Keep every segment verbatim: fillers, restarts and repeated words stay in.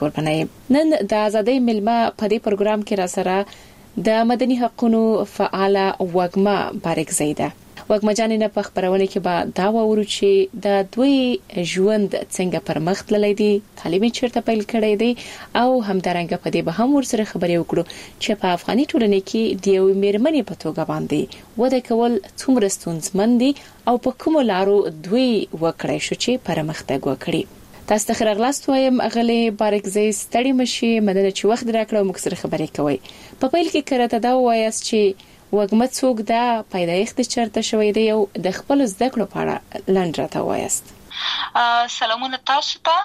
ورپنې نن د ازادۍ ملما په دې پروګرام کې را سره د مدني حقوقو فعاله وګما بارکزی ده. وګما جان نه په خبرونه کې به دا وورو چې د دوی ژوند څنګه پرمخ تللی دی، تعلیمي چیرته پیل کړی دی او همدارنګه په دې به هم ورسره خبرې وکړو چې په افغاني ټولنه کې د یو میرمنې په توګه باندې وده کول څومره ستونزمن دي او په کوم لارو دوی وکړای شو چې پرمختګ وکړي. تاسو ته خیرغلاست وایم اغلی بارکزی ستړي مشي مدنه چې وخت راکړو موږ سره خبرې کوي. په پیل کې کرته دا وایاست چې وګما څوک دا پیدایښت چرته شوی دی او د خپل زده کړو په اړه لاندې راته وایاست. سلامونه تاسو ته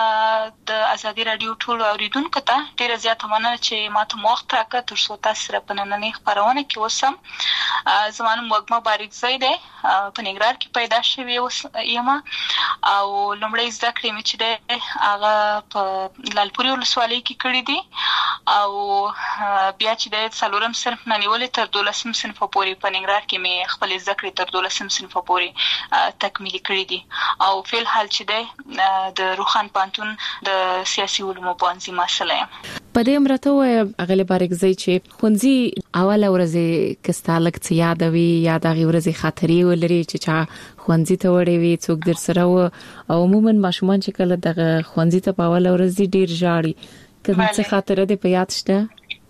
د ازادي رادیو ټول اوریدونکو ته ډیره زیاته مننه چې ماته وخت راکړ تر څو تاسو سره په نننۍ خبرونه کې اوسم. زما نوم وګما بارکزی دی، په ننګرهار کې پیدا شوې یم او لومړی زده کړې مې چې ده هغه په لالپورې ولسوالۍ کې کړې دي او بیا چې د څلورم صنف نه نیولې تر دولسم صنف پورې په ننګرهار کې مې خپل زده کړې تر دولسم صنف پورې تکمیل کړې دي او فعل حال چې ده د روخان پانتون د سیاسي علومو پوهنځي مسله یم. په دې امرته وای اغلی بارکزی چې خونځي اوله ورځ کستالک څه یادوي یا د غوړځي خاطرې ولري چې چا خونځي ته وړي وي څوک در سره و او عموما ماشومان چې کله د خونځي ته په اوله ورځ ډیر ژاړي کوم څه خاطره دې په یاد شته؟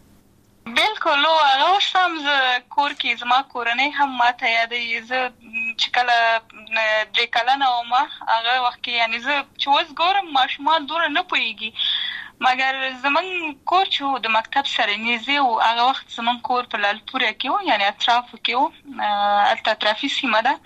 بالکل هغه سم ز کور کې زما کورنۍ هم ماته یادې ز چې کله د کلنه او ما هغه وخت کې یعنی ز چې وز ګورم ماشومان دور نه پويږي مګر زمون کور چې د مکتب سره نږدې او هغه وخت زمون کور په لالپورې کې و یعنی اطراف کې و الته اطرافي سیمه ده.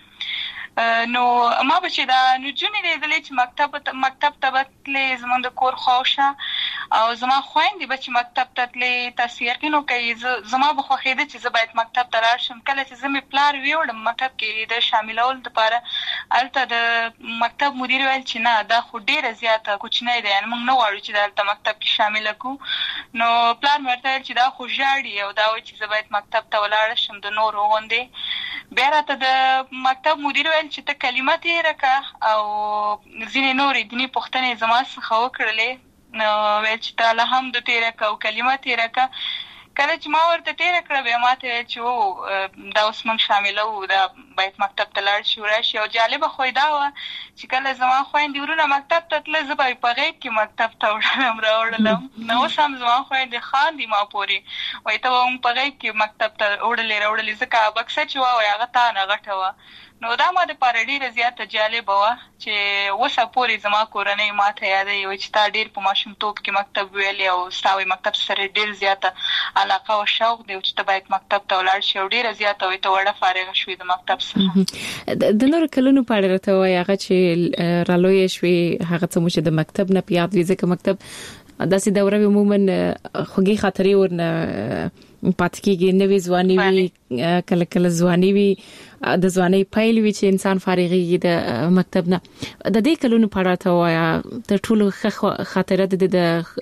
نو ما به چې دا نجونې لیدلې چې مکتب مکتب ته بتلې زمون د کور خوښه او زما خويندې به چې مکتب ته تلې تاسو یقینو کوي زما به خوښېده چې زه باید مکتب ته لاړ شم. کله چې زمې پلار ویوړم مکتب کې د شاملول لپاره الته د مکتب مدیر ویل چې نه دا خو ډیره زیاته کوچنی دی یعنی موږ نه غواړو چې دلته مکتب کې شامل کړو. نو پلار مې ورته چې دا خو ژاړي او دا وایي چې زه باید مکتب ته ولاړ شم د نور غوندې. بیا راته د مکتب مدیر ویل چې ته کلمه تیره کړه او ځینې نورې دیني پوښتنې زما څخه وکړلې نو ویل چې ته الحمد تیره کړه او کلمه تیره کړه. کله چې ما ورته تیره کړه بیا ما ته ویل چې دا اوس موږ شامله وو دا باید مکتب ته لاړ شي وراشي. او جالبه خو دا وه چې کله زما خویندې ورونه مکتب ته تله زه به یې په غیب کې مکتب ته وړلم راوړلم. نو اوس هم زما خویندې خاندي ما پورې وایي ته به موږ په غیب کې مکتب ته وړلې راوړلې ځکه بکسه چې وه وایي هغه تا نه غټه وه. نو دا ما دپاره ډېره زیاته جالبه وه چې اوسه پورې زما کورنۍ ما ته یادوي وایي چې تا ډېر په ماشومتوب کې مکتب ویلې او ستا وایي مکتب سره ډېر زیاته علاقه او شوق دی چې ته باید مکتب ته ولاړ شي او ډېره زیاته وایي ته وړه فارغه شوې د مکتب څخه. د نورو کلونو په اړه راته وایي هغه چې رالویه شوې هغه څه مو چې د مکتب نه په یاد وي ځکه مکتب داسې دوره عموما خوږې خاطرې ورنه پاتې کېږي. نوې ځواني وي کله کله ځواني وي د ځواني پیل وي چې انسان فارغېږي د مکتب نه. د دې کلونو په اړه ته وایه تر ټولو ښه خاطره د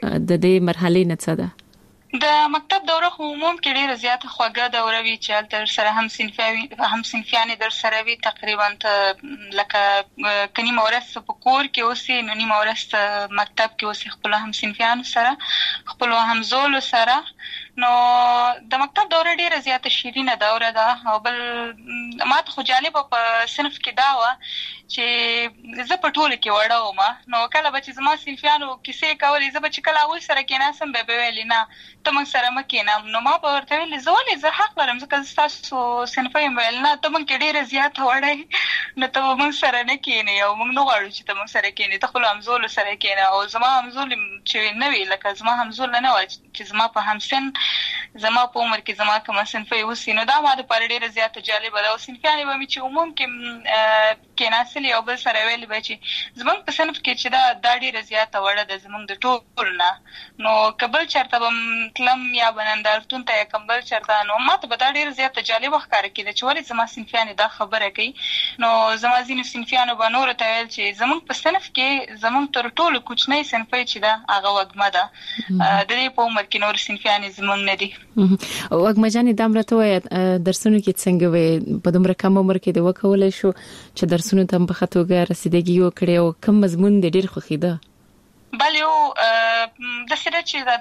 دې مرحلې نه څه ده؟ د مکتب دوره خو عموم کې ډېره زیاته خوږه دوره وي چې هلته درسره هم صنفیان هم صنفیانې درسره وي تقریبا ته لکه که نیمه ورځ په کور کې اوسې نو نیمه ورځ مکتب کې اوسې خپلو هم صنفیانو سره خپلو همزولو سره. نو د مکتب دوره ډیره زیاته شیرینه دوره ده او بل ماته خو جالبه په صنف کې دا وه چې زه په ټولو کې وړه وم. نو کله به چې زما صنفیانو کیسې کولې زه به چې کله هغوی سره کېناستم بیا به ویلې نه ته موږ سره مه کېنه. نو ما به ورته ویلې زه ولې زه حق لرم ځکه زه ستاسو صنفه یم. ویل نه ته موږ کې ډېره زیاته وړه یې نو ته به موږ سره نه کېنې او موږ نه غواړو چې ته موږ سره کېنې ته خپلو همزولو سره کېنه. او زما همزول چې نه وي لکه زما همزوله نه وه چې زما په همسن زما په عمر کې زما کومه صنفه اوسي نو دا ما دپاره ډېره زیاته جالبه ده. او صنفیانې به مې چې عموم کې کېناستلې او بل سره ویلې به چې زموږ په صنف کې چې دا دا ډېره زیاته وړه ده زموږ د ټولو نه. نو که بل چېرته به م تلم یا به نندارتون ته یا کوم بل چېرته نو ما ته به دا ډېره زیاته جالبه ښکاره کېده چې ولې زما صنفیانې دا خبره کوي. نو زما ځینو صنفیانو به نورو ته ویل چې زموږ په صنف کې زموږ تر ټولو کوچنۍ صنفۍ چې ده هغه وږمه ده د دې په عمر کې نور صنفیانې زموږ نه دي. وږمه جانې دا راته وایه درسونو کې څنګه وې په دومره کم عمر کې دې وکولی شو چې درسونو ته هم په ښه توګه رسیدګي وکړې او کوم مضمون دې ډېر خوښېده؟ بل یو د سره چې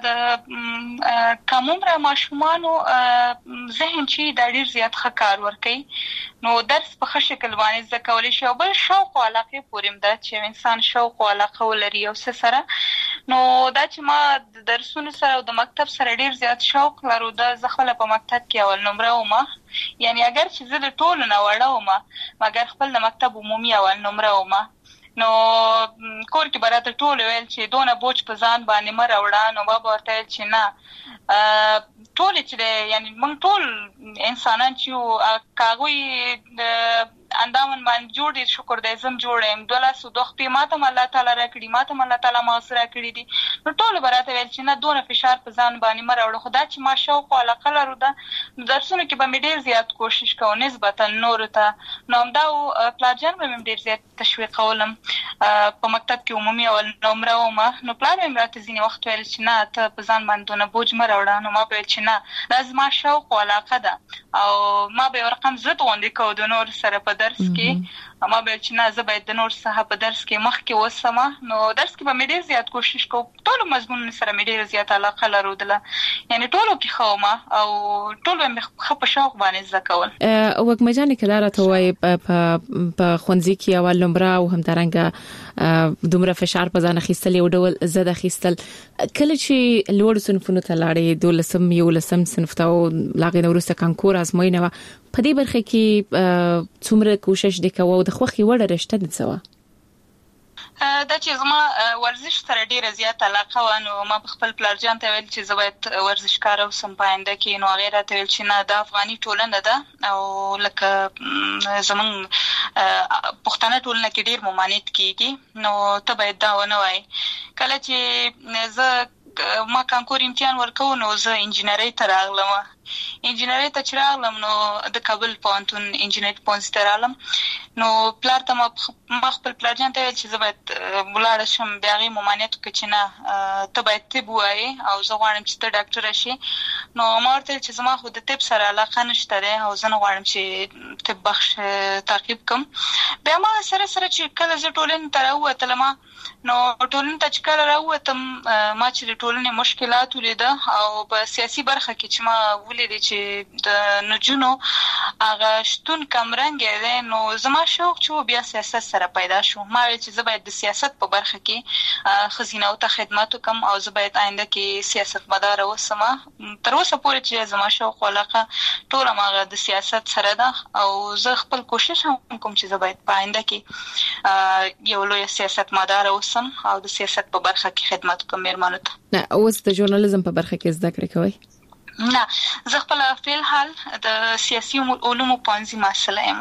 د کومره ماشومانو ذهن چې د ډیر زیات ښه کار ورکوي نو درس په ښه شکل باندې زده کولی شي او بل شوق او علاقه پورې ده چې انسان شوق او علاقه ولري او سره نو دا چې ما د درسونو سره او د مکتب سره ډیر زیات شوق لرو د زخله په مکتب کې اول نمره ومه یعنی اگر چې زه د ټولو نه وړه ومه مګر خپل د مکتب عمومي اول نمره ومه نو کور کې براته ټول ویل چې دونه بوج په ځان باندې مر وړا نو بابا ورته چې نه ټول چې یعنی موږ ټول انسانان چې کاغوي اندامن باندې جوړ دي شکر دې زم جوړم دولس دوه په ماته الله تعالی راکړي ماته الله تعالی مغفرت کړی دي نو ټول براته ویل چې نه دونه فشار په ځان باندې مر وړو خدا چې ما شوق او علاقه لرو ده درسونه کې به مې ډیر زیات کوشش کوم نسبتا نور ته نو دا پلاجن به مې ډیر زیات تشویق کولم په مکتب کې عمومي او نمره ومه نو پلان مې راته ځینې وخت ویل چې نه ته په ځان باندې دونه بوج مر وړه نو ما به چې نه دا زما شوق او علاقه ده او ما به ورقم زه غونډې کو د نور سره په درس کې ما به چې نه زه باید د نور څخه په درس کې مخ کې وسمه نو درس کې به مې ډیر زیات کوشش کوم ټول مضمون سره مې ډیر زیات علاقه لرودله یعنی ټولو کې خومه او ټول مې خپ شوق باندې زکول وګ مجانې کدار ته وای په خونځي کې اول نمبر او هم ترنګ دومره فشار په ځان اخیستل یو ډول زده اخیستل کله چې لوړ صنفونو ته لاړې دولسم یو لسم صنف ته لاغې نورسته کانکور ازموینه په دې برخه کې څومره کوشش وکاو د خوخي وړه رشته دي څه دا چې زما ورزش سره ډیره زیات علاقه و نو ما خپل پلارجان ته ویل چې زه باید ورزشکار او سم پاینده کې نو غیره ته ویل چې نه د افغاني ټولنه ده او لکه زمون پښتنه ټولنه کې ډیر ممانعت کیږي نو ته باید دا ونه وای کله چې زه ما کانکور امتحان ورکو نو زه انجینری ته راغلم انجینری ته چې راغلم نو د کابل پوهنتون انجینری پوهنځي ته راغلم نو پلار ته ما خپل پلارجان ته چې زه باید ولاړ شم بیا غي ممانعت وکړي چې نه ته باید طب وایي او زه غواړم چې ته ډاکټر شې نو ما ورته چې زما خو د طب سره علاقه نشته ده او زه نه غواړم چې طب بخش تعقیب کوم بیا ما سره سره چې کله زه ټولنې ته راووتلم نو ټولنې ته چې کله راووتم ما چې د ټولنې مشکلات ولیده او په سیاسي برخه کې چې ما ولیدې چې د نجونو هغه شتون کمرنګ دی نو زما شوق چې بیا سیاست سره پیدا شو ما ویل چې زه باید د سیاست په برخه کې خزینه او ته خدمت وکم او زه باید آینده کې سیاست مدار اوسم تر اوسه پورې چې زما شوق علاقه ټول هغه د سیاست سره ده او زه خپل کوشش هم کوم چې زه باید په آینده کې یو لوی سیاست مدار اوسم او د سیاست په برخه کې خدمت وکم میرمنو ته نه اوس د ژورنالیزم په برخه کې زده کړې کوي نه زه خپل فعل حال د سیاسي علومو پوهنځي محصله یم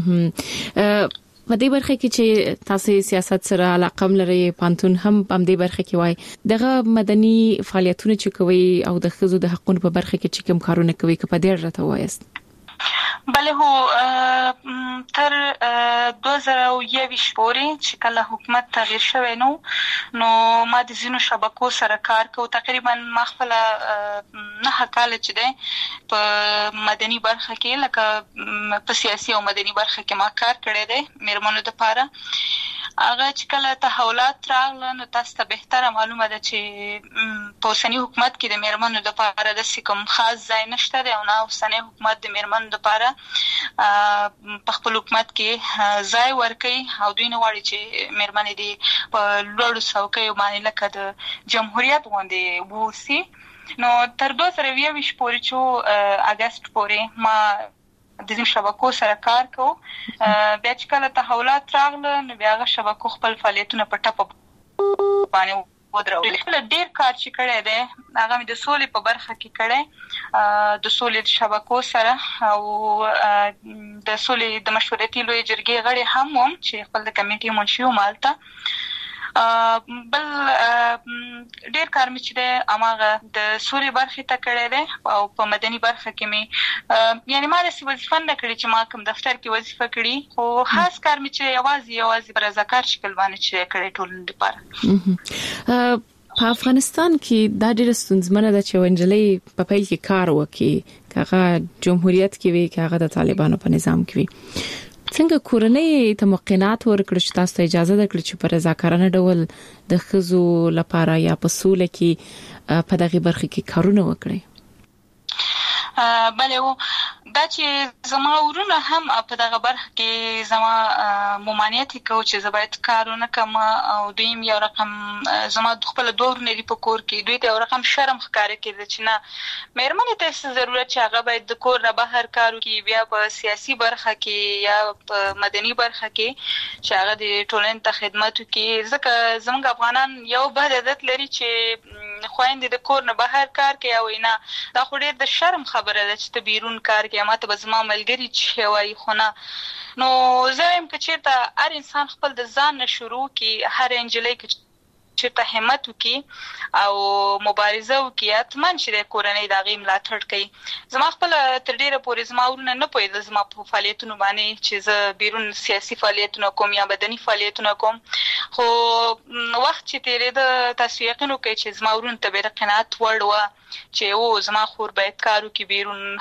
په دې برخه کې چې تاسو سیاست سره علاقه لرئ پانتون هم په دې برخه کې وای دغه مدني فعالیتونه چې کوي او د خزو د حقوقو په برخه کې چې کوم کارونه کوي که په دې راته وایست بله هو تر دوه زره یو پورې چې کله حکومت تغییر شوی نو نو ما د زینو شبکو سره کار کوم تقریبا ما خپل نه کال چې ده په مدني برخه کې لکه په سیاسي او مدني برخه کې ما کار کړی دی میرمنو لپاره هغه چې کله تحولات راغله نو تاسو ته بهتره معلومه ده چې په اوسنی حکومت کې د میرمنو لپاره د کوم خاص ځای نشته دی او نه اوسنی حکومت د میرمنو لپاره په خپل حکومت کې ځای ورکړي او دوی نه غواړي چې میرمنې دي په لوړو څوکیو باندې لکه د جمهوریت غوندې ووسي نو تر دوه زره یو پورې چې اگست پورې ما د دې شبکو سره کار کوم بیا چې کله تحولات راغله نو بیا هغه شبکو خپل فعالیتونه په ټاپ باندې ودرول ډیر کار چې کړی دی هغه مې د سولې په برخه کې کړی د سولې شبکو سره او د سولې د مشورتي لوی جرګې غړي هم وم چې خپل د کمیټې منشي ومالته بل ډیر کار مې چې د اماغه د سولې برخه ته کړی دی او په مدني برخه کې مې یعنی ما د وظیفه نه کړې چې ما کوم دفتر کې وظیفه کړې خو خاص کار مې چې یوازې یوازې پر رضاکار شکل باندې چې کړې ټولنې لپاره په افغانستان کې دا ډېر ستونزمنه ده چې ونجلې په پیل کې کار وکړي کاغه جمهوریت کې وي کاغه د طالبانو په نظام کې وي څنګه کورنۍ ته موقعات ورکړل چې تاسو ته اجازه درکړي چې په رضاکارانه ډول د خزو لپاره یا په سوله کې په دغه برخه کې کارونه وکړي؟ بله و دا چې زما ورونه هم په دغه برخه کې زما ممانعت کو چې زه باید کارونه کوم او دویم یو رقم زما خپل دوه ورونه دی په کور کې دوی ته یو رقم شرم ښکاره کېده چې نه مېرمنې ته څه ضرورت چې هغه باید د کور نه بهر کار وکړي بیا په سیاسي برخه کې یا په مدني برخه کې چې هغه د ټولنې ته خدمت وکړي ځکه زموږ افغانان یو بد عادت لري چې خويندې د کور نه بهر کار کوي او نه دا خو ډېر د شرم خبره ده چې ته بیرون کار کوي ماته به زما ملګری چې وایي خو نه نو زه وایم که چېرته هر انسان خپل د ځان نه شروع کړي هر نجلۍ که چېرته همت وکړي او مبارزه وکړي حتما چې د کورنۍ د هغې ملاتړ کوي زما خپله تر ډېره پورې زما ورونه نه پوهېدل زما په فعالیتونو باندې چې زه بیرون سیاسي فعالیتونه کوم یا بدني فعالیتونه کوم خو وخت چې تېرېده تاسو یقین وکړئ چې زما ورونو ته بې د قناعت وړ وه چې او زما خور باید کار وکړي بیرون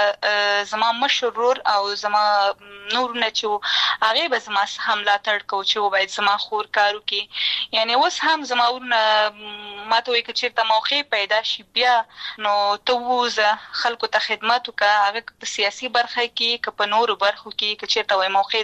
حتی زما مشر ورور او زما نورونه چې هغې به زما څخه ملاتړ کوو چې و باید زما خور کار وکړي یعنې اوس هم زما ورونه ماته وایي که چېرته موقع پیدا شي بیا نو ته ووځه خلکو ته خدمت وکړه هغه په سیاسي برخه کې که په نورو برخو کې که چېرته وایي موقع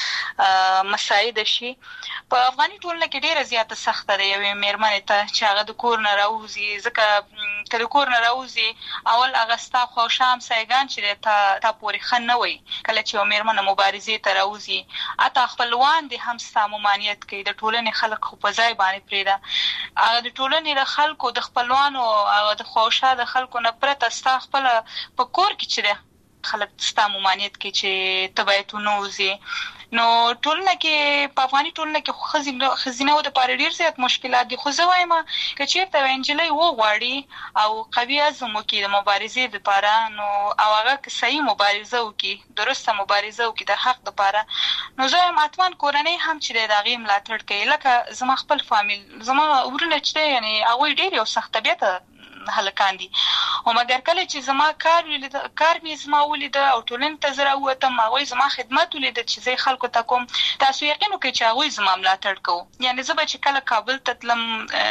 درته مساعده شي په افغاني ټولنه کې ډېره زیاته سخته ده یوې مېرمنې ته چې هغه د کور نه راوځي ځکه که د کور نه راوځي اول هغه ستا خواوشا همسایګان چې تا تا پورې ښه نه وي کله چې یوه مېرمنه مبارزې ته راوځي حتی خپلوان دې هم ستا ممانعت کوي د ټولنې خلک خو په ځای باندې پرېږده هغه د ټولنې د خلکو د خپلوانو هغه د خواوشا د خلکو نه پرته ستا خپله په کور کې چې دی خلک ستا ممانعت کوي چې ته باید ونه وځې نو ټولنه کې په افغاني ټولنه کې خو ښځینه‌و دپاره ډېر زیات مشکلات دي خو زه وایم که چېرته یوه نجلۍ وغواړي او قوي عزم وکړي د مبارزې دپاره نو او هغه که صحیح مبارزه وکړي درسته مبارزه وکړي د حق دپاره نو زه وایم حتما کورنۍ هم چې دی د هغې ملاتړ کوي لکه زما خپل فامیل زما ورونه چې دی یعنې هغوی ډېر یو سخت طبیعته هلکان دي او مګر کله چې زما کار ولیده کار مې زما ولیده او ټولنې ته زه راووتم هغوی زما خدمت ولیده چې زه یې خلکو ته کوم تاسو یقین وکړئ چې هغوی زما ملاتړ کوو یعنې زه به چې کله کابل ته تلم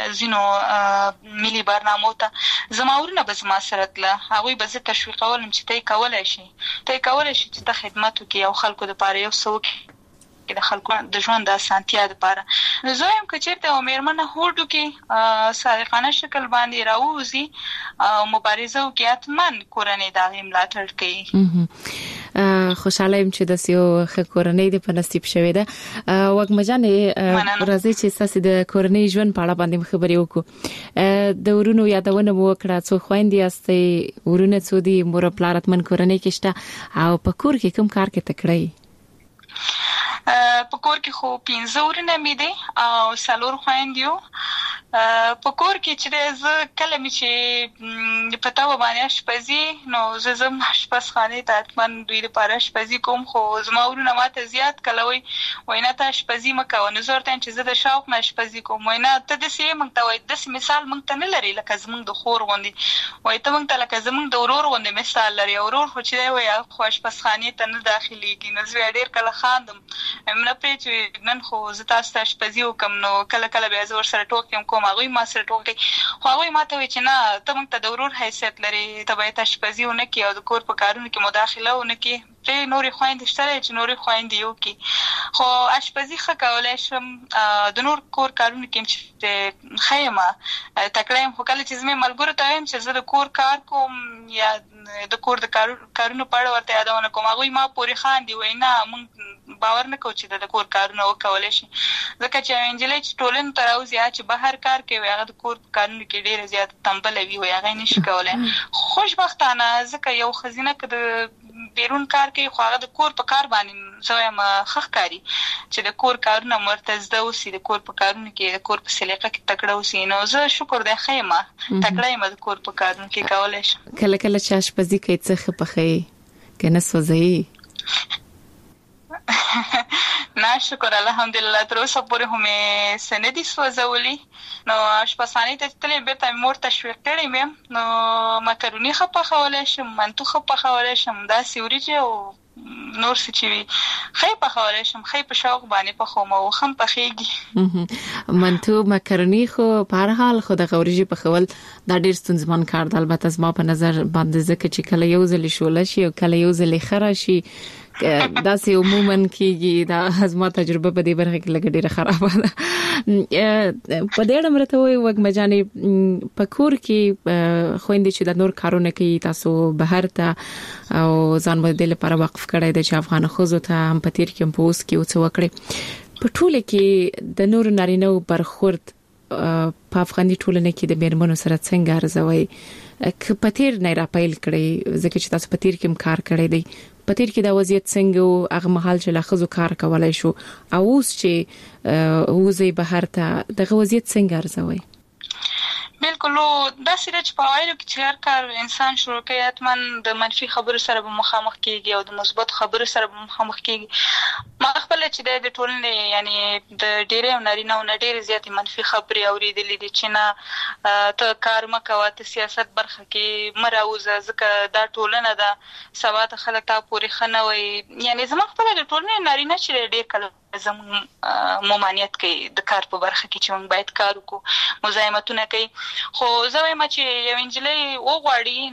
ځینو ملي برنامو ته زما ورونه به زما سره تله هغوی به زه تشویقولم چې ته یې کولی شي ته یې کولی شي چې ته خدمت وکړي او خلکو دپاره یو څه وکړي د خلکو د ژوند د اسانتیا لپاره نو زه وایم که چېرته یوه مېرمنه هوډ وکړي صادقانه شکل باندې راووځي او مبارزه وکړي حتما کورنۍ د هغې ملاتړ کوي خوشحاله یم چې داسې یو ښه کورنۍ دې په نصیب شوې ده وږمه جانې راځئ چې ستاسې د کورنۍ ژوند په اړه باندې خبرې وکړو د ورونو یادونه مو وکړه څو خویندې یاستئ ورونه څو دي مور او پلار حتمن کورنۍ کې شته او په کور کې کوم کار کې تکړه په کور کې خو پنځه ورونه مې دي او څلور خویندې یو په کور کې چې زه کله مې چې په تاوه باندې اشپزي نو زه ځم اشپزخانې ته حتما دوی دپاره اشپزي کوم خو زما ورونه ماته زیات کله وایي وایي نه ته اشپزي مه کوه نو زه ورته وایم چې زه د شوق نه اشپزي کوم وایي نه ته داسې یې موږ ته وایي داسې مثال موږ ته نه لري لکه زموږ د خور غوندې وایي ته موږ ته لکه زموږ د ورور غوندې مثال لري ورور خو چې دی وایي خو اشپزخانې ته نه داخلېږي نو زه ډېر کله خاندم نه پرې چې نن خو زه تاسو ته اشپزي وکړم نو کله کله بیا زه ورسره ټوکې کوم هغوی ما سره ټوکې خو هغوی ما ته وایي چې نه ته موږ ته د ورور حیثیت لري ته باید اشپزي ونه کړي او د کور په کارونو کې مداخله ونه کړي پرې نورې خویندې شته دی چې نورې خویندې یې وکړي خو اشپزي ښه کولی شم د نور کور کارونو کې چې ښه یم تکړه یم خو کله چې زه مې ملګرو ته وایم چې زه د کور کار کوم یا د کور د کارونو په اړه ورته یادونه کوم هغوی ما پورې خاندي وایي نه موږ باور نه کوو چې د کور کارونه وکولی شي ځکه چې یوه نجلۍ چې ټولنو ته راوځي چې بهر کار کوي هغه د کور په کارونو کې ډېره زیاته تنبله وي وایي هغه یې نه شي کولی خوشبختانه ځکه یو ښځینه که د بیرون کار کوي خو هغه د کور په کار باندې زه وایم ښه ښکاري چې د کور کارونه ورته زده اوسي د کور په کارونو کې د کور په سلیقه کې تکړه اوسي نو زه شکر دی ښه یم تکړه یم د کور په کارونو کې کولی شم کله کله چې اشپزي کوي څه ښه پخوي که نه سوځوي نه شکر الحمدلله تر اوسه پورې هم سندي سوځولي نو شپسانی ته تلې بیرته مور تشویق کړې مې نو مکرونی خپه خولای شم منتو خپه خولای شم دا سیوري او نور څه چې وي خې په خولای شم خې په شوق باندې په خومه او خم په خېږي منتو مکرونی خو په هر حال خو د غوړیږي په خول دا ډیر ستونزمن کار دی البته زما په نظر باندې ځکه چې کله یو ځل شول شي او کله یو ځل خره شي دا سه عموما کېږي دا هضمه تجربه په دې برخه کې لګ ډیره خرابه ده په دې اړه مرته وي وګ مجاني په کور کې خويندې چې د نور کارونه کوي تاسو بهر ته او ځان باندې لپاره وقف کړی د افغان خوځو ته هم په تیر کې پوس کې او څه وکړي په ټوله کې د نور نارینه برخورد په افغاني ټولنه کې د میرمنو سره څنګه ارزوي ک پتیر نه را پیل کړی ځکه چې تاسو پتیر کې کار کړی دی پتیر کې دا وضعیت څنګه او هغه محل چې لاخذو کار کولای شو او اوس چې وزي بهر ته د وضعیت څنګه ارزوي بالکل دا سره چې په وایلو کې چې هر کار انسان شروع کوي اتمن د منفي خبرو سره به مخامخ کیږي او د مثبت خبرو سره به مخامخ کیږي ما خپل چې د ټولنې یعنی د ډېرې نارینه او ډېرې زیاتې منفي خبرې اورېدلې دي چې نه ته کار مکوه ته سیاست برخه کې مراوزه ځکه دا ټولنه ده سبا ته خلک تا پورې خنوي یعنی زما خپل د ټولنې نارینه چې ډېر کله زمون ممانعت کوي د کار په برخه کې چې موږ باید کار وکړو مزاحمتونه کوي خو زه وایم چې یو انجلۍ وغواړي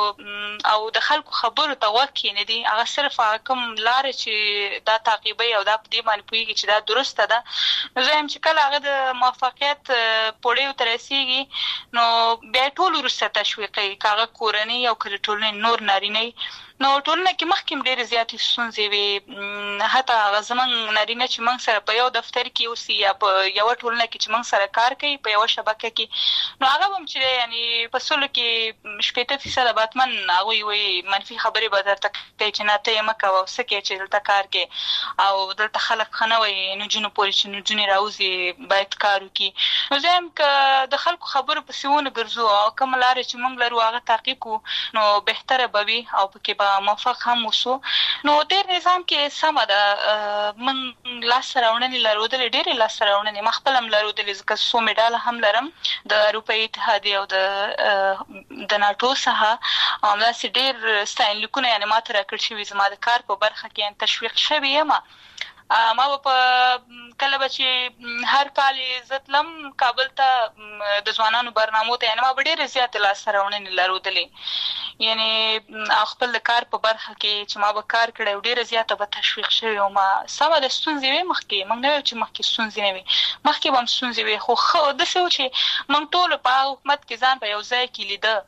نو او د خلکو خبرو ته وکړي نه دي هغه صرف کوم لار چې دا تعقیبي او دا په دې باندې پوهیږي چې دا درسته ده نو زه هم چې کله هغه د موفقیت پوړیو ته رسیږي نو بیا ټول ورسته تشویقي کاغه کورنۍ او کله ټولنې نور نارینه نو ټولنه کې مخکې ډېر زیاتې ستونزې وي حتی زمون نارینه چې موږ سره په یو دفتر کې اوسي یا په یو ټولنه کې چې موږ سره کار کوي په یو شبکه کې نو هغه هم چې یعنی په سلو کې شپږ فیصد باتمن هغه وي منفي خبرې به درته کوي چې نه ته یې مکه او سکه چې دلته کار کوي او دلته خلک خنوي نو جنو پوری چې نو جنې راوځي باید کار وکړي نو زم ک د خلکو خبرو په سیونه ګرځو او کوم لار چې موږ لرو هغه تعقیب کو نو بهتره به وي او پکې موفق هم وسو نو ډېر نظام کې سم ده من لاس راوړنې لرودل ډېر لاس راوړنې مخبلم لرودل ځکه سو میډال هم لرم د اروپאי اتحادیه او د د ناتو څخه او دا سي ډېر ستاین لیکونه یعنی ماته راکړ شوی زما د کار په برخه کې تشویق شوی یم ما په کله بچي هر کال عزتلم کابل ته د ځوانانو برنامو ته یعنی ما ډېر زیات لاس راوړنې لرودلې یعنی خپل کار په برخه کې چې ما به کار کړی ډېر زیات به تشویق شوی او ما سم د ستونزې وي مخکې موږ نه چې مخکې ستونزې نه وي مخکې به هم ستونزې وي خو خو د څه چې موږ ټول په حکومت کې ځان په یو ځای کې لیده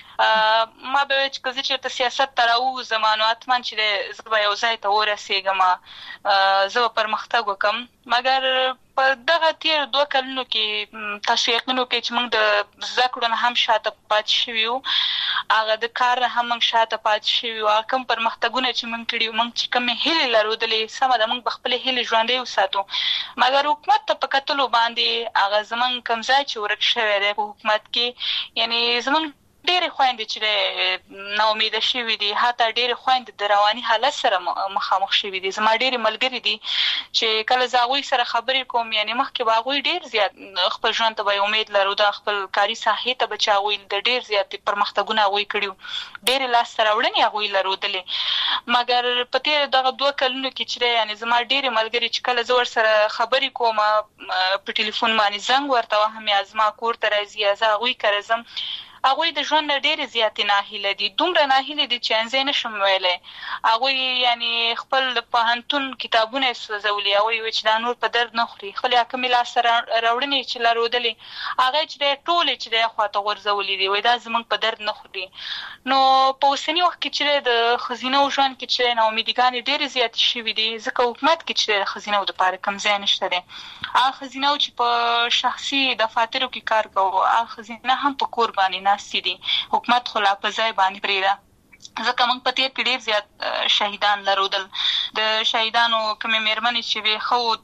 ما به چې کله چې سیاست تراو زمانو اتمن چې زه یو ځای ته ورسېږم زه پرمختګ وکم مګر په دغه تیر دوه کلونو کې تاسو یقینو کې چې موږ د ذکرونه هم شاته پات شویو هغه د کار هم موږ شاته پات شویو کوم پرمختګونه چې موږ کړیو موږ چې کوم هیله لرودلې سم د موږ خپل هیله ژوندۍ وساتو مګر حکومت ته په کتلو باندې هغه زمون کم ځای چې ورک شوی دی په حکومت کې یعنی زمون ډېر خويندې چې نو امید شوي دي حتی ډېر خويندې د رواني حالت سره مخامخ شوي دي زما ډېر ملګری دي چې کله زاوی سره خبرې کوم یعنی مخکې باغوي ډېر زیات خپل ژوند ته به امید لرو د خپل کاري ساحې ته بچاوي د ډېر زیات پرمختګونه غوي کړیو ډېر لاس سره وړنې غوي لرودلې مګر په تیر دغه دوه کلونو کې چې یعنی زما ډېر ملګری چې کله زور سره خبرې کوم په ټلیفون باندې زنګ ورته وهم یا زما کور ته راځي یا زه غوي کړم هغه د ژوند ډېر زیات ناهیله دي دومره ناهیله دي چې انځ نه شم ویلې هغه یعنی خپل پهنتون کتابونه سوزولي او چې دا نور په درد نه خوري خپل حکم لا سره راوړنې چې لرودلې هغه چې ټول چې د خواته غرزولي دي وای دا زمونږ په درد نه خوري نو په اوسنی وخت کې چې د خزینه او ژوند کې چې نو امیدګان ډېر زیات شوي دي ځکه حکومت کې چې د خزینه او د پاره کم ځای نشته دي هغه خزینه چې په شخصي دفاترو کې کار کوي هغه خزینه هم په قرباني ناسي دي حکومت خلا په ځای باندې پریدا ځکه موږ په تیر کې ډېر زیات شهیدان لرودل. د شهیدانو کومې مېرمنې چې وې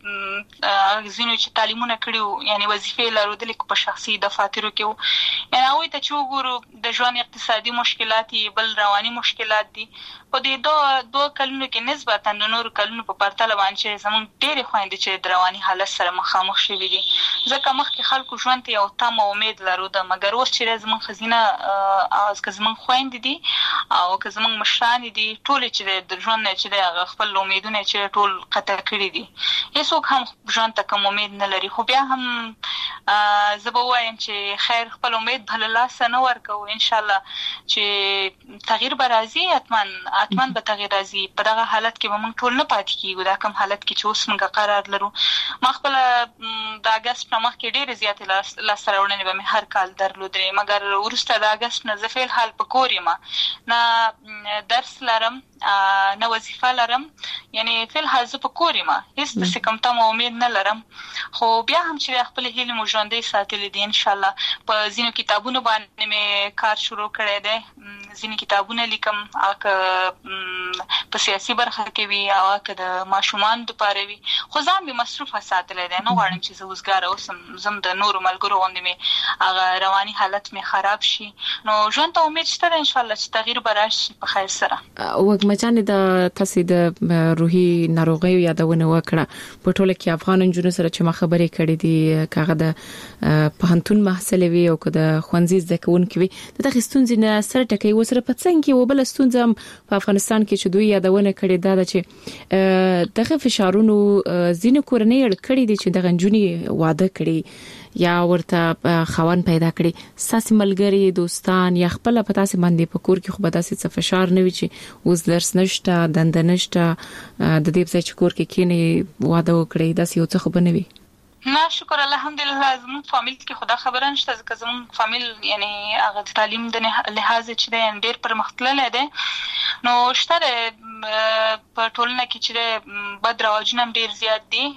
خو ځینو چې تعلیمونه کړي وو یعنې وظیفې لرودلې په شخصي دفاترو کې وو، یعنې هغوی ته چې وګورو د ژوند اقتصادي مشکلات بل رواني مشکلات دي. په دې دوه دوه کلونو کې نسبتا د نورو کلونو په پرتله باندې چې زموږ ډېرې خویندې چې د رواني حالت سره مخامخ شوي دي، ځکه مخکې خلکو ژوند ته یو تمه امید لروده، مګر اوس چې زموږ ښځینه که زموږ خویندې دي او که زموږ مشرانې دي، ټولې چې د ژوند نه چې دی هغه خپل امیدونه چې ټول قطع کړي دي. هېڅوک هم ژوند ته کوم امید نه لري، خو بیا هم زه به ووایم چې خیر خپل امید به له لاسه نه ورکوو. انشاءالله چې تغییر به راځي، حتما حتما به تغییر راځي. په دغه حالت کې به موږ ټول نه پاتې کېږو، دا کوم حالت کې چې اوس موږ قرار لرو. ما خپله د اګست نه مخکې ډېرې زیاتې لاسته راوړنې به مې هر کال درلودلې، مګر وروسته د اګست نه زه فعل حال په کور یم، نه درس لرم نه وظیفه لرم، یعنې فعل حال زه په کور یم، هېڅ داسې کوم تمه امید نه لرم. خو بیا هم چې خپلې هیلې مو ژوندۍ ساتلې دي. انشاءالله په ځینو کتابونو باندې مې کار شروع کړی دی، ځینې کتابونه لیکم، هغه که په سیاسي برخه کې وي او که د ماشومانو دپاره وي، خو ځان مې مصروفه ساتلی دی. نه غواړم چې زه وزګاره اوسم، زه هم د نورو ملګرو غوندې مې هغه رواني حالت مې خراب شي. نو ژوند ته امید شته دی انشاءالله چې تغییر به راشي په خیر سره. وږمه جانې د تاسې د روحي ناروغیو یادونه وکړه. په ټوله کې افغان نجونو سره چې ما خبرې کړې دي، که هغه د پوهنتون محصلې وي او که د ښوونځي زده کوونکي وي، د دغې ستونزې نه سر ټکوي. ورسره په څنګ کې یوه بله ستونزه هم په افغانستان کې چې دوی یادونه کړې دا ده چې دغه فشارونو ځینې کورنۍ اړ کړي دي چې دغه نجونې واده کړي یا ورته خاوند پیدا کړي. ستاسې ملګري، دوستان یا خپله په تاسې باندې په کور کې خو به داسې څه فشار نه وي چې اوس درس نشته، دنده نشته، د دې په ځای چې کور کې کښېنئ واده وکړئ، داسې یو څه خو به نه وي؟ نه شکر الحمدلله زموږ فامیل کې خو دا خبره نشته، ځکه زموږ فامیل یعنې هغه د تعلیم د لحاظ چې دی ډېر پرمختللی دی. نو شته دی په ټولنه کې چې دی بد رواجونه هم ډېر زیات دي،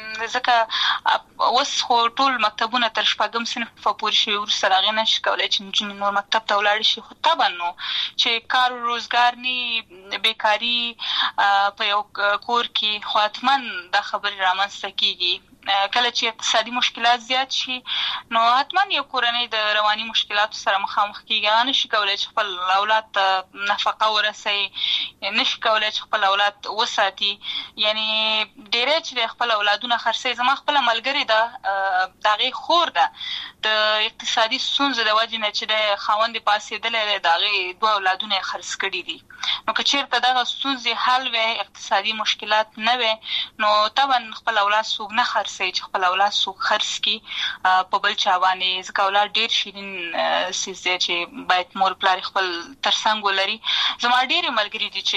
ځکه اوس خو ټول مکتبونه تر شپږم صنفه پورې شوي، وروسته د هغې نه شي کولی چې نجونې نور مکتب ته ولاړې شي. خو طبعا نو چې کار و روزګار نه، بیکاري په یو کور کې، خو حتما دا خبرې رامنځته کېږي. کله چې اقتصادي مشکلات زیات شي نو حتما یو کورنۍ د رواني مشکلاتو سره مخامخ کېږي. هغه نشي کولی چې خپل اولاد ته نفقه ورسوي، نشي کولی چې خپل اولاد وساتي، یعنې ډېری چې د خپل اولادونه خرڅوي. زما خپله ملګرې ده، د هغې خور ده، د اقتصادي ستونزو د وجې نه چې د خاوند یې پاڅېدلی دی، د هغې دوه اولادونه یې خرڅ کړي دي. نو که چېرته دغه ستونزې حل وی، اقتصادي مشکلات نه وی، نو طبعا خپل اولاد څوک نه خرڅوي چې خپل اولاد څوک خرڅ کړي په بل چا باندې، ځکه اولاد ډېر شیرین څیز دی چې باید مور پلار خپل تر څنګ ولري. زما ډېرې ملګري دي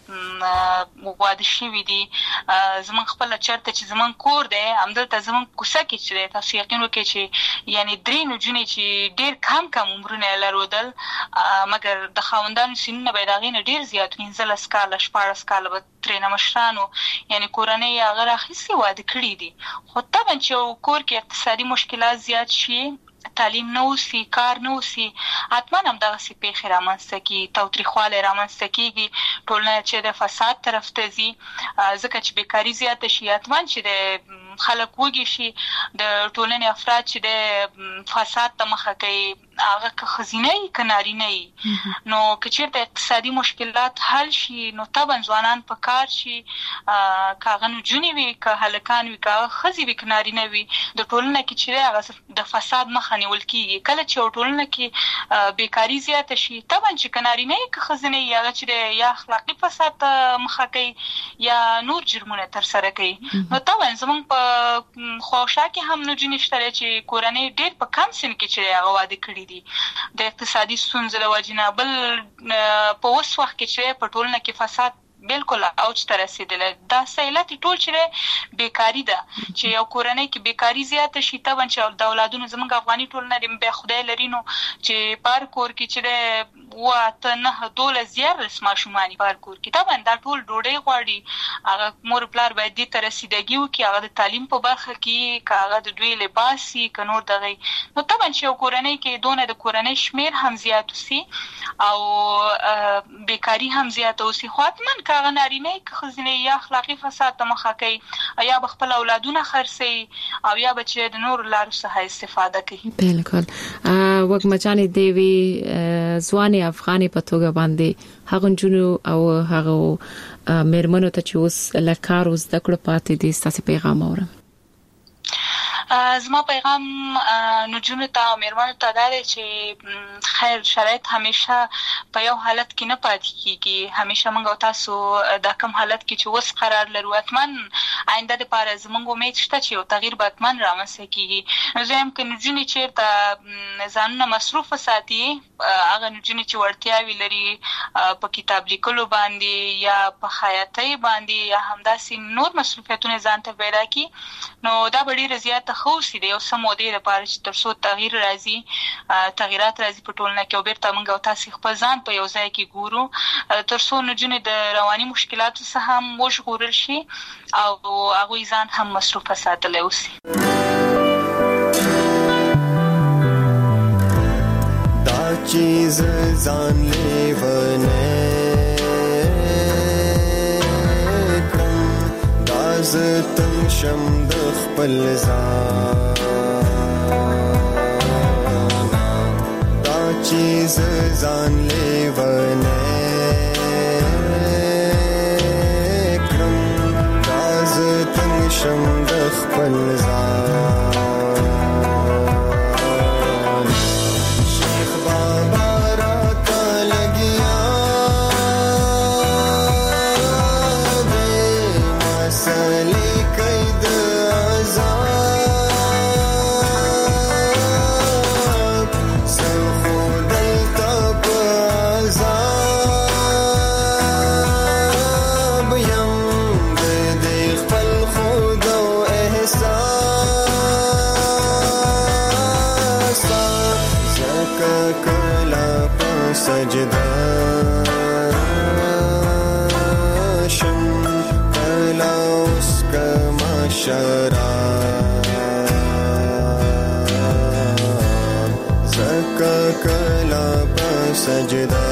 چې واده شوي دي، زموږ خپله چېرته چې زموږ کور دی همدلته زموږ کوڅه کې چې دی، تاسو یقین وکړئ چې یعنې درې نجونې چې ډېر کم کم عمرونه یې لرودل، مګر د خاوندانو سنونه به یې د هغې نه ډېر زیات، پنځلس کاله شپاړس کاله به ترېنه مشرانو، یعنې کورنۍ یې هغه راخیستې واده کړي دي. خو طبعا چې یو کور کې اقتصادي مشکلات زیات شي، تعلیم نه وسي، کار نه وسي، حتما هم دغسې پیښې رامنځته کېږي، تاوتریخوالی رامنځته کېږي، ټولنه چې د فساد طرف ته ځي، ځکه چې بیکاري زیاته شي، حتما چې د خلک وږي شي، د ټولنې افراد چې د فساد ته مخه کوي، هغه که ښځینه وي که نارینه وي. نو که چېرته اقتصادي مشکلات حل شي نو طبعا ځوانان په کار شي، که هغه نجونې وي که هلکان وي، که هغه ښځې وي که نارینه وي، د ټولنه کې چې دی هغه د فساد مخه نیول کېږي. کله چې یو ټولنه کې بیکاري زیاته شي، طبعا چې که نارینه وي که ښځینه وي، هغه چې دی یا اخلاقي فساد ته مخه کوي یا نور جرمونه ترسره کوي. نو طبعا زموږ په خواوشا کې هم نجونې شته چې کورنۍ ډېر په کم سن کې چې هغه واده کړي دي د اقتصادي ستونزو له وجې نه. بل په اوس وخت کې چې په ټولنه کې فساد بالکل اوج ته رسېدلی، دا علت ټول چې دی بیکاري ده. چې یو کورنۍ کې بیکاري زیاته شي، طبعا چې د اولادونو زموږ افغاني ټولنه د بیا خدای لري نو چې په هر کور کې چې دی واته نه دوله زیار ماشومان په کور کې طبعا دا ټول ډوډۍ غواړي هغه مور پلار باید دې ته رسیدګي وکړي هغه د تعلیم په برخه کې که هغه د دوی لباس وي که نور دغه نو طبعا چې یو کورنۍ کې دونه د کورنۍ شمیر هم زیات وسي او بیکاري هم زیات وسي خو حتما که هغه نارینه که ښځینه یا اخلاقي فساد ته مخه کوي یا به خپل اولادونه خرڅوي او یا به چې د نورو لارو څخه استفاده کوي. بالکل وګمه جانې دیوی ځواني افغاني په توګه باندې هغه جنو او هغه مېرمنو ته چې اوس لکار اوس د کړه پاتې دي ستاسو پیغام اورم. زما پیغام نجونو ته او مېرمنو ته دا دی چې خیر شرایط همیشه په یو حالت کې نه پاتې کیږي همیشه موږ او تاسو د کوم حالت کې چې اوس قرار لرو اتمن آینده لپاره زموږ امید شته چې یو تغییر به اتمن رامنځته کیږي. نو زه هم که نجونې چېرته ځانونه مصروف ساتي هغه نجونې چې وړتیاوې لري په کتاب لیکلو باندې یا په خیاطۍ باندې یا همداسې نور مصروفیتونه ځان ته پیدا کړي نو دا به ډېره زیاته ښه اوسي د یو څه مودې لپاره چې تر څو تغییر راځي تغیرات راځي په ټولنه کې او بیرته موږ او تاسې خپل ځان په یو ځای کې ګورو تر څو نجونې د رواني مشکلاتو څخه هم وژغورل شي او هغوی ځان هم مصروفه ساتلی اوسي. دا چیز ځان لیونی کړم دا زه تنګ شم د خپل ځان دا چیز ځان لیونی کړم دا زه تنګ شم د خپل ځان سجده شم کلا اوس کما شرا زکا کلا په سجده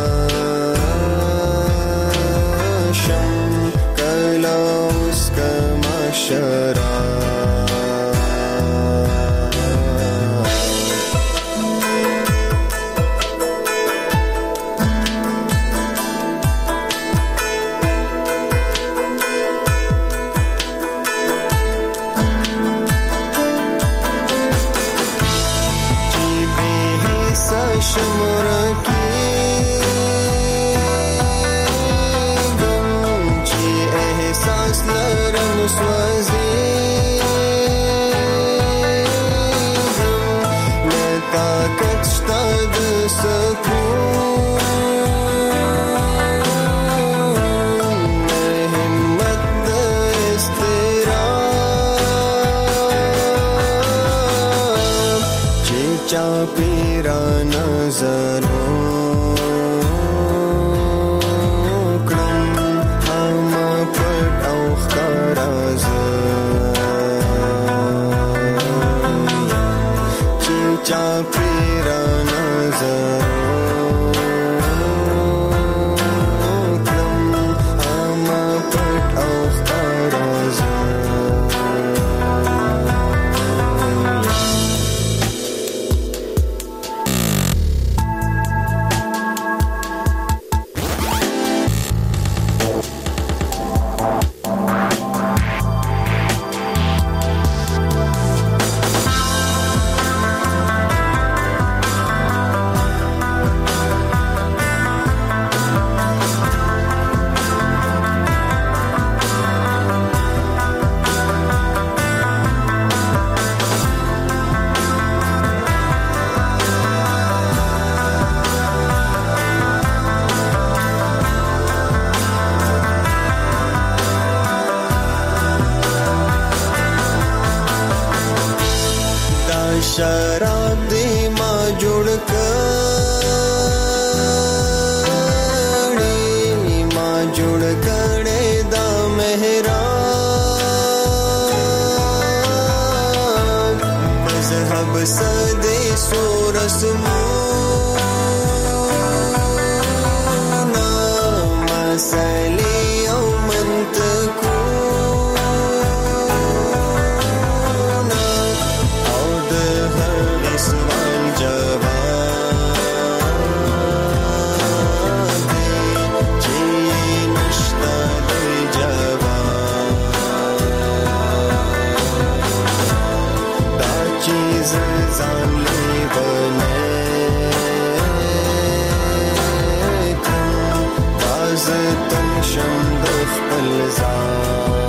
شم کلا اوس کما شرا صدې سور اسمونه مسلې او منطقونه او د هر سوال جواب دی چې نشته د جواب دا چیز ځان لیبلې کړم باز تم شم د خپل ځان